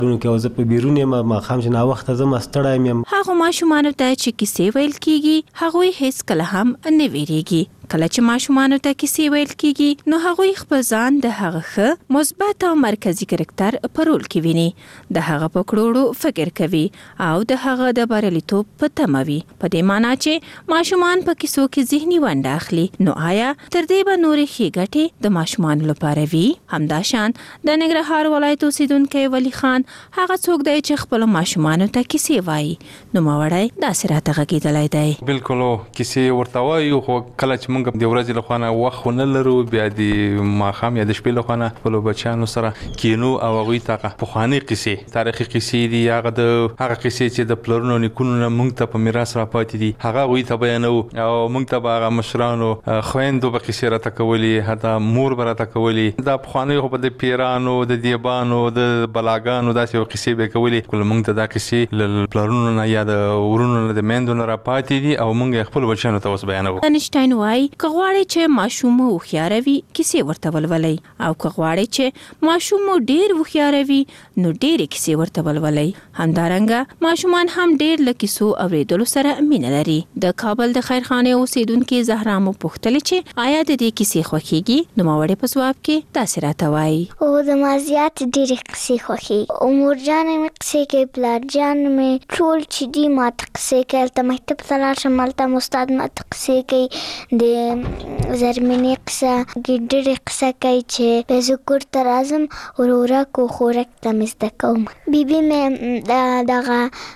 نو کې زه په بیرون یم ماښام چې ناوخته ځم ستړی یم. هغو ماشومانو ته چې کیسې ویل کیږي هغوی هیڅ کله هم نه ویریږي. کله چې ماشومانو ته کیسې ویل کیږي نو هغوی خپل ځان د هغه ښه مثبت او مرکزی کرکټر په رول کې ویني. د هغه په کړوړو فکر کوي او د هغه د بریالیتوب په تمه وي. په دې معنی چې ماشومان په کیسو کې ذهني ونډه اخلي. نو آیا تر دې به نورې ښې ګټې د ماشومانو لپاره وي؟ همداشان د ننګرهار ولایت اوسیدونکی ولی خان هغه څوک دی چې خپل ماشومانو ته کیسې وایي. نو ماوړی داسې راته غږېدلی دی. بالکل کیسې ورته وایو خو کله چې د ورځې له خوا نه وخت نه لرو بیا د ماښام یا د شپې له خوا نه خپلو بچیانو سره کینو او هغوی ته پخوانۍ قصې تاریخي قصې دي هغه قصې چې د پلرونو نیکونو نه موږ ته په میراث راپاتې دي هغه هغوی ته بیانوو او موږ ته به هغه مشرانو خویندو به قصې راته کولې حتی مور به راته کولې دا پخوانۍ خو به د پیرانو د دیبانو د بلاګانو داسې یو قصې به یې کولې کله موږ ته دا قصې له پلرونو نه یا د ورونو نه د میندو نه راپاتې دي او موږ یې خپلو بچیانو ته اوس بیانوو. انشټاین وایي که غواړئ چې ماشوم مو هوښیاره وي کیسې ورته ولولئ او که غواړئ چې ماشوم مو ډېر هوښیاره وي نو ډېرې کیسې ورته ولولئ. همدارنګه ماشومان هم ډېر له کیسو اورېدلو سره مینه لري. د کابل د خیرخانې اوسیدونکې زهرا مو پوښتلې چې آیا د دې کیسې خوښیږي؟ نو ماوړې په ځواب کې داسې راته وایي. او زما زیات ډېرې قصې خوښیږي. مورجانې مې قصې کوي پلارجان مې ټول چې دي ماته قصې کوي. هلته مکتب ته لاړ شم هلته م استاد ماته قصې کوي. د زرمینې قصه ګډرې قصه کوي چې به زه کور ته راځم ورورک و خورک ته مې زده کوم. بیبي مې دغه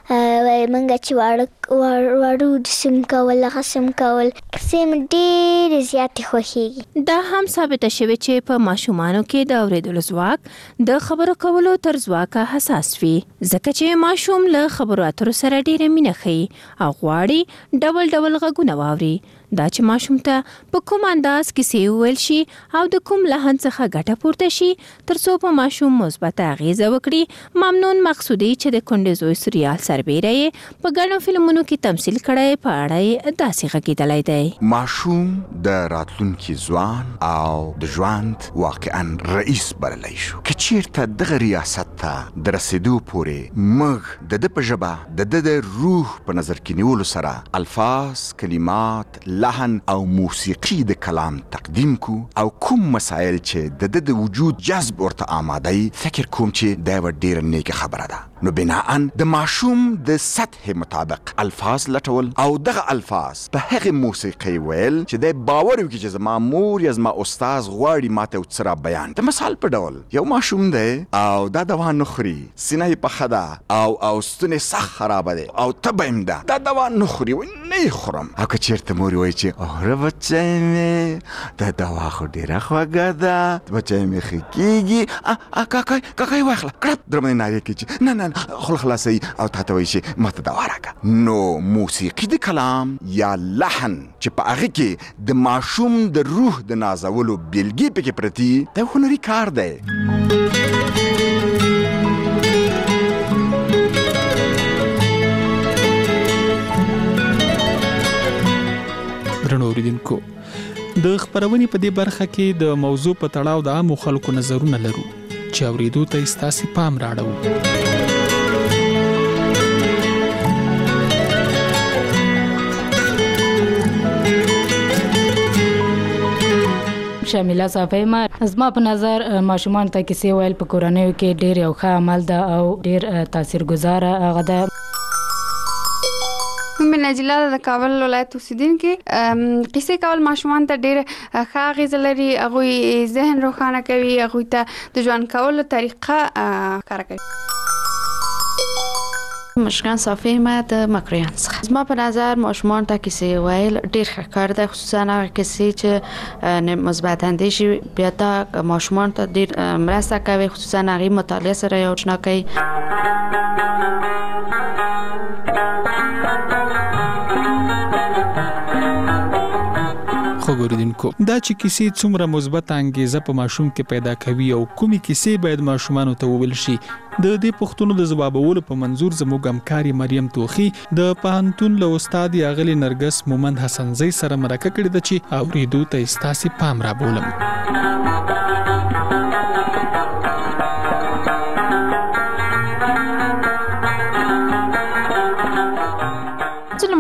موږ چې واړه سم کول هغه سم کول قصې مې ډېرې زیاتې خوښیږي. دا هم ثابته شوې چې په ماشومانو کې د اورېدلو ځواک د خبرو کولو تر ځواکه حساس وي ځکه چې ماشوم له خبرو اترو سره ډېره مینه ښیي او غواړي ډول ډول غږونه واوري. دا چې ماشوم ته په کوم انداز کیسې وویل شي او د کوم لحن څخه ګټه پورته شي تر څو په ماشوم مثبته اغیزه وکړي. ممنون مقصودي چې د کونډې زوی سریال سربیره یې په ګڼو فلمونو کې تمثیل کړی په اړه یې داسې غږېدلی دی. ماشوم د راتلونکي ځوان او د ژوند واقعا رئیس بللی شو. که چیرته دغه ریاست ته د رسېدو پورې موږ د ده په ژبه د ده د روح په نظر کې نیولو سره الفاظ کلمات لحن او موسیقي د کلام تقدیم کو او کوم مسائل چې د وجود جذب ورته آماده فکر کوم چې دا ډیره نیکه خبره ده. نو بناءً د ماشوم د سطح مطابق الفاظ لټول او دغه الفاظ په هغه موسیقي ویل چې د باور وکړي چې زما مور یا زما استاد غواړي ماته وڅرا بیان. د مثال په ډول یو ماشوم دی او دا دوا نه خوري سینه یې پخه ده او ستونی سخت خرابه ده او تبه هم ده دا دوا نه خوري نه خورم. او که چیرته مور وایي چې اوره بچی مې دا دوا خو ډېره خوږه ده بچی مې ښه کېږي کاکای واخله کړپ در باندې نارې کوي چې نه خوله خلاصوي او تا ته وایي چې ماته دوا راکړه. نو موسیقي د کلام یا لحن چې په هغې کې د ماشوم د روح د نازولو بیلګې پکې پرتي دا هنري کار دی. درنو اوریدونکو د خپرونې په دې برخه کې د موضوع په تړاو د عامو خلکو نظرونه لرو چې اورېدو ته یې ستاسې پام راړو. شامله صافی ما زما په نظر ماشومان ته کیسې ویل په کورنیو کې ډېر یو ښه عمل ده او ډېر تاثیرګذاره هغه ده. مې نجله د کابل ولایت اوسیدونکې قصې کول ماشومان ته ډېره ښه اغیزه لري. هغوی ذهن روښانه کوي هغوی ته د ژوند کولو طریقه ښکاره کوي. مشکان صافی ما د مکریان څخه زما په نظر ماشومان ته کیسې ویل ډېر ښه کار دی خصوصا هغه کیسې چې مثبت اندیشې بیا دا ماشومان ته ډېر مرسته کوي خصوصا هغې مطالعه سره یې آشنا کوي. خو ګوریدونکو دا چې کیسې څومره مثبت انګیزه په ماشوم کې پیدا کوي او کومې کیسې باید ماشومانو ته وویل شي د دې پوښتنو د ځوابولو په منظور زموږ همکاري مریم توخي د پوهنتون له استاد اغلې نرګس مومند حسنزی سره مرکه کړې ده چې اورېدو ته یې ستاسې پام رابولم.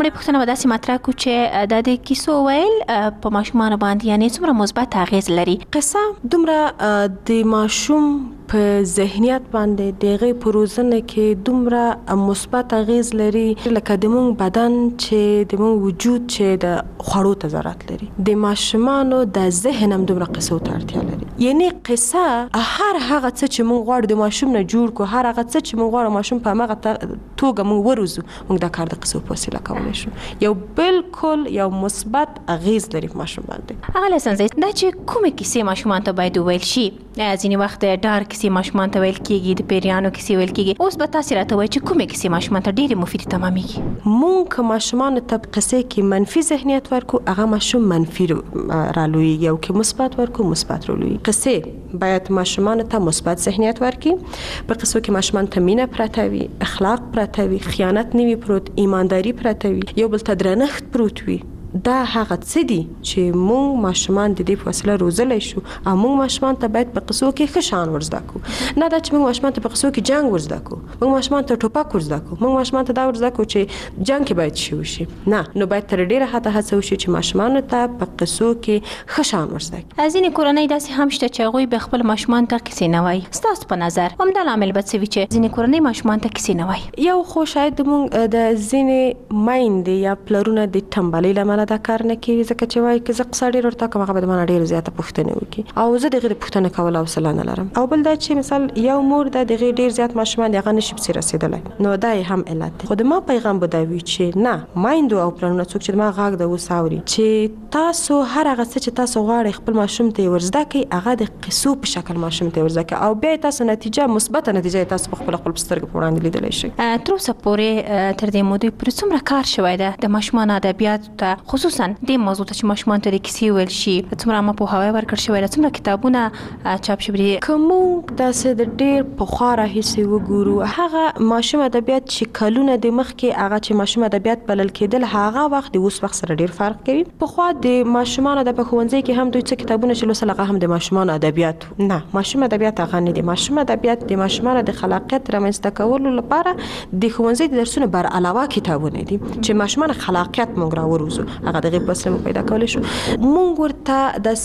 لومړی پوښتنه به داسې مطرح کړو چې د کیسو ویل په ماشومانو باندې یعنې څومره مثبت اغیز لري؟ قصه دومره د ماشوم په ذهنیت باندې د هغې په روزنه کې دومره مثبت اغیز لري لکه د مونږ بدن چې د مونږ وجود چې د خوړو ته ضرورت لري. د ماشومانو د ذهن هم دومره قصو ته اړتیا لري. یعنی قصه هر هغه څه چې مونږ غواړو د ماشوم نه جوړ کو، هر هغه څه چې مونږ غواړو ماشوم په هغه توګه مونږ وروزو، مونږ دا کار د قصو په وسیله کولی شو. یو بالکل یو مثبت اغیز لري په ماشوم باندې. هغه لسنځي دا چې کومې کیسې ماشومان ته باید وویل شي؟ ځینې وخت ډار کیسې ماشومان ته ویل کېږي، د پیریانو کیسې ویل کېږي. اوس به تاسې راته وایئ چې کومې کیسې ماشومان ته ډېرې مفیدې تمامېږي؟ مونږ که ماشومانو ته په قصې کې منفي ذهنیت ورکو، هغه ماشوم منفي رالویږي، او که مثبت ورکو مثبت رالویږي. قصې باید ماشومانو ته مثبت ذهنیت ورکړي. په قصو کې ماشومان ته مینه پرته وي، اخلاق پرته وي، خیانت نه وي پروت، ایمانداري پرته وي، یو بل ته درنښت پروت وي. دا هغه څه دي چې مونږ ماشومان د دې په وسیله روزلی شو، او مونږ ماشومان ته باید په قصو کې ښه شان ورزده کړو. نه دا چې مونږ ماشومان ته په قصو کې جنګ ورزده کړو، مونږ ماشومان ته ټوپک ورزده کړو، مونږ ماشومان ته دا ورزده کړو چې جنګ کې باید شي وشي. نه، نو باید تر ډېره حده هڅه وشي چې ماشومانو ته په قصو کې ښه شان ورزده کړي. ځینې کورنۍ داسې هم شته چې هغوی به خپل ماشومان ته کیسې نه وایي. ستاسو په نظر همدا لامل به څه وي چې ځینې کورنۍ ماشومان ته کیسې نه وایي؟ یو خو شاید مونږ د ځینې میندې یا پلرونه د ټمبلۍ له امله دا کار نه کوي، ځکه چې وایي که زه قصه ډېر ورته کوم هغه به د ما نه ډېره زیاته پوښتنې وکړي، او زه د هغې د پوښتنه کولو حوصله نه لرم. او بل دا چې مثال یو مور ده، د هغې ډېر زیات ماشومان دي، هغه نشي پسې رسېدلی، نو دا یې هم علت دی. خو د ما پیغام به دا وي چې نه، میندو او پلرونو څوک چې د ما غږ د اوس اوري، چې تاسو هر هغه څه چې تاسو غواړئ خپل ماشوم ته یې ورزده کړئ، هغه د قصو په شکل ماشوم ته یې ورزده کړئ، او بیا یې تاسو نتیجه مثبته نتیجه یې تاسو په خپل سترګو په وړاندې لیدلی شئ. تر اوسه پورې تر دې مودې پورې څومره کار شوی ده د ماشومانو ادبیاتو ته، خصوصا دې موضوع ته چې ماشومان ته د کیسې ویل شي؟ څومره عامه پوهاوی ورکړل شوی ده؟ څومره کتابونه چاپ شوي دي؟ که موږ داسې د ډېر پخوا راهیسې وګورو، هغه ماشوم ادبیات چې کلونه د مخکې هغه چې ماشوم ادبیات بلل کېدل، هغه وخت د اوس وخت سره ډېر فرق کوي. پخوا د ماشومانو د په ښوونځي کې هم دوی څه کتابونه چې لوستل هغه هم د ماشومانو ادبیات. نه، ماشوم ادبیات هغه نه دي. ماشوم ادبیات د ماشومانو د خلاقیت رامنځته کولو لپاره د ښوونځي د درسونو بر علاوه کتابونه دي چې ماشومان خلاقیت موږ راوروزو، هغه د غیب وسیله موږ پیدا کولی شو. مونږ ورته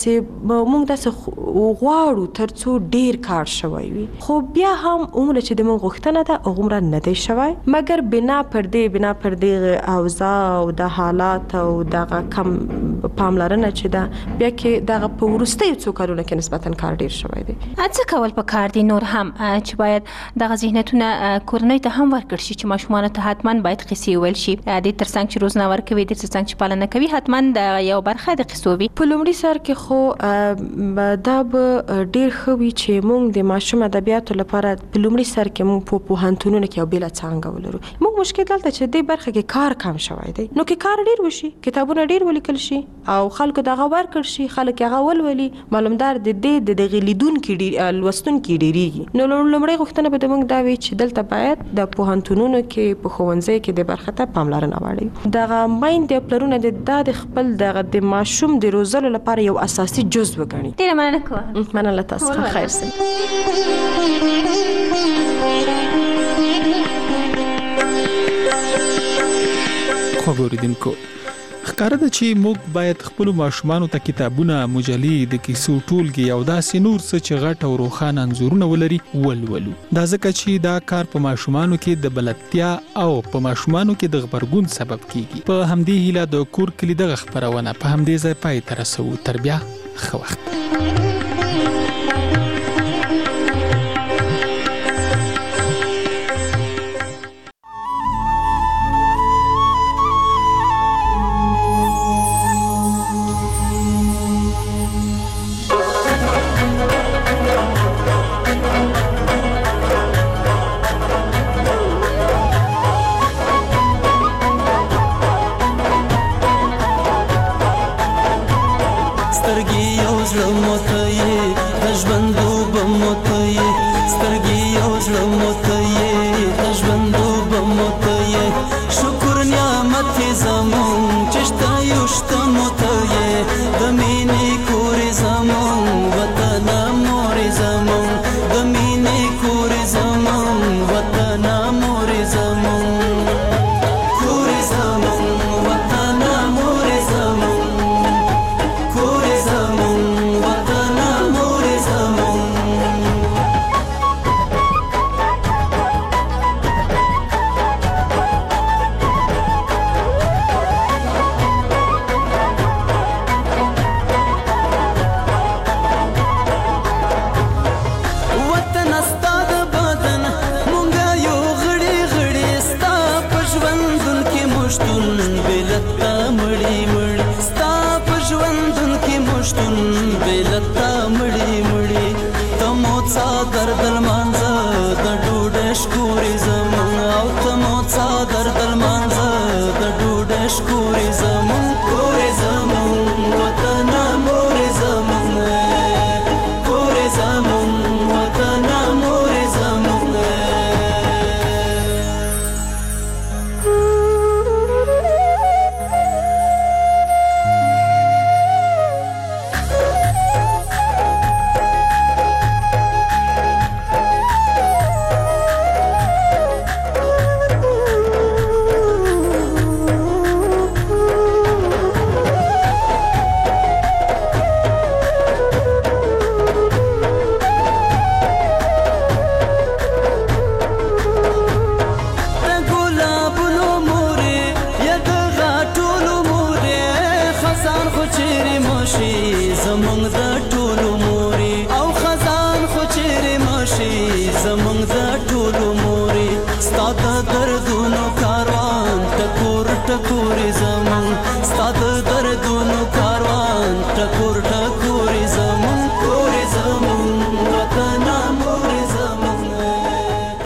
داسې غواړو تر څو ډیر کار شوی وي، خو بیا هم عمره چې د مونږ غوښتنه ده عمره نه دی شوی، مګر بنا پر دې اوضاع او د حالات او دغه کم پاملرنه چې ده، بیا کې دغه په وروستیو څو کلونو کې نسبتا کار ډیر شوی دی. څه کول پکار دي نور هم چې باید دغه ذهنیتونه کورنۍ ته هم ورکړل شي چې ماشومانو ته حتما باید قصې ویل شي؟ د ترڅنګ چې روزنه ورکوي، د ترڅنګ چې پالنه کوي، حتما د یو برخه د قصو وي. په لومړي سر کې خو دا به ډیر ښه وي چې موږ د ماشوم ادبیاتو لپاره په لومړي سر کې موږ په پوهنتونونو کې یو بېله څانګه ولرو. موږ مشکل دلته چې دې برخه کې کار کم شوی دی، نو کې کار ډیر وشي، کتابونه ډیر ولیکل شي او خلکو دغه ورکړ شي، خلک هغه ولولي، معلومدار د دې د دغه لیدونکي لوستونکي ډیریږي. نو لومړی غوښتنه به د موږ دا وي چې دلته باید د پوهنتونونو کې په ښوونځي کې د برخه ته پاملرنه واړوي. دغه میندې او پلرونه د خپل د ماشوم د روزلو لپاره یو اساسي جزء وګڼي. ډیره مننه کوم. مننه تاسو. خیر سي. خو ګوریدونکو، ښکاره ده چې موږ باید خپلو ماشومانو ته کتابونه، مجلې، د کیسو ټولګې او داسې نور څه چې غټ او روښانه انځورونه ولري ولولو. دا ځکه چې دا کار په ماشومانو کې د بلدتیا او په ماشومانو کې د غبرګون سبب کیږي. په همدې هیله د کور کلي دغه خپرونه په همدې ځای پای ته رسوو. تر بیا ښه وخت.